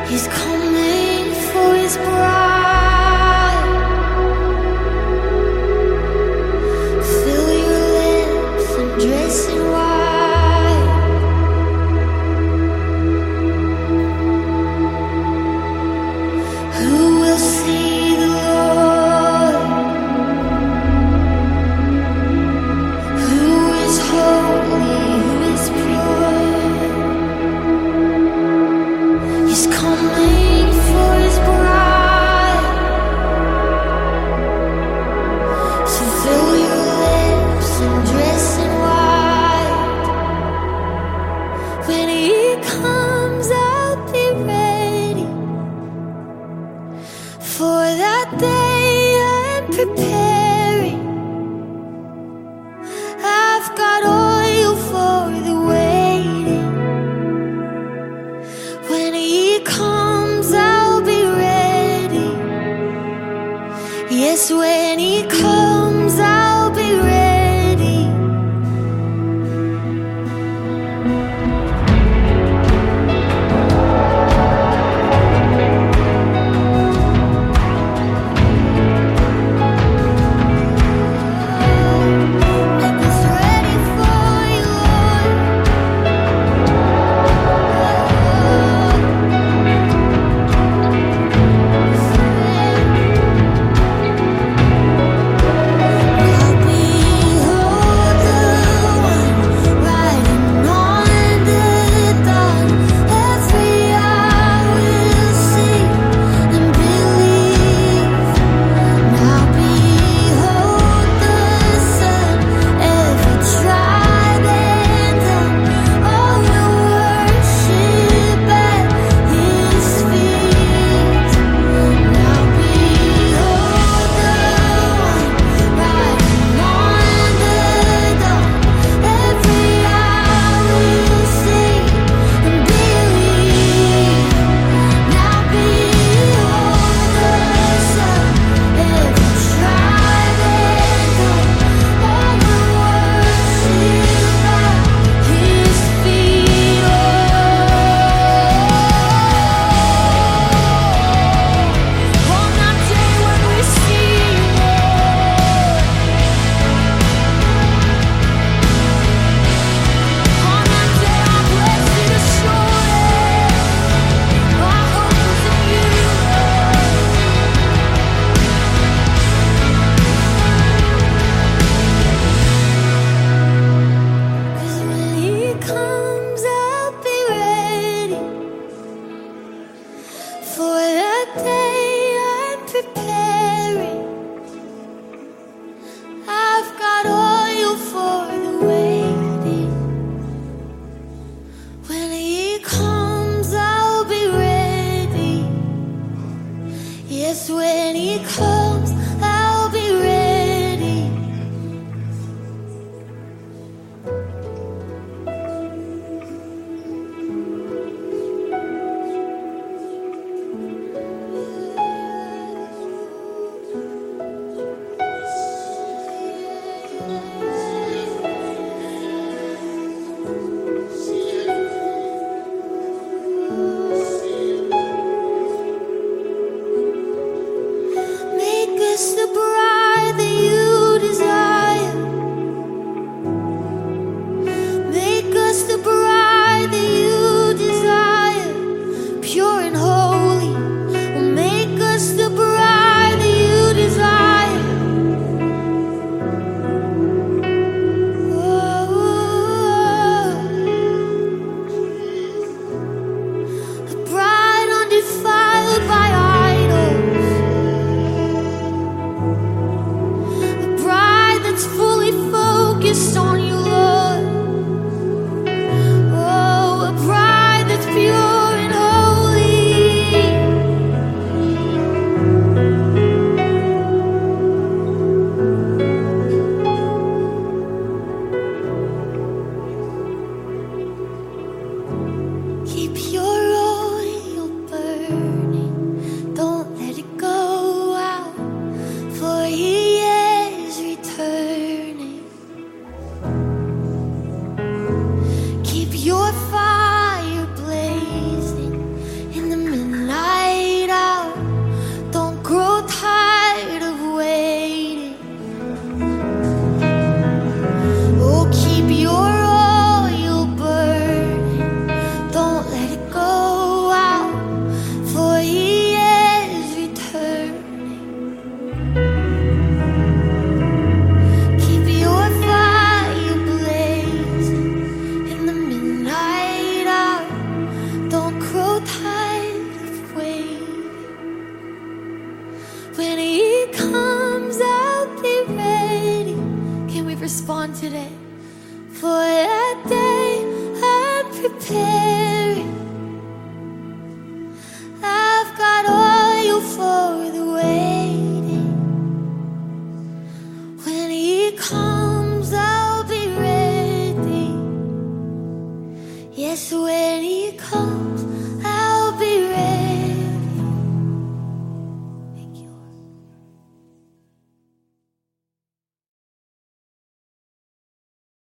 He's coming for his bride. Fill your lips and dress in white. Who will see the Lord? Who is holy? Who is pure? He's coming for his bride. So fill your lips and dress in white. When he comes, I'll be ready. For that day I'm preparing. I've got oil for the waiting. When he comes, I'll be ready. Yes, when he comes, I'll be ready. Make us ready for you, Lord. I'll behold the one riding on the dawn. Every eye will see and believe. Now behold the Son, every tribe and tongue, all will worship at His feet. Now behold the one riding on the dawn. Every eye will see and believe. Now behold the Son, every tribe and tongue, all will worship at His feet. On that day when we see you, Lord. On that day our blessed assurance, our hope is in you, Lord. 'Cause when he comes, I'll be ready. For that day I'm preparing. I've got oil for the waiting. When he comes, I'll be ready. Yes, when he comes, I'll be ready. Make us the bride that you desire. Make us the bride that you desire. Pure and holy. Well, make us the bride that you desire. A bride undefiled by idols. A bride that's fully focused on you, Lord. Oh, a bride that's pure and holy. Keep your oil burning. Don't let it go out, for He is returning. Keep your fire blazing in the middle respond today. For that day I'm preparing. I've got oil for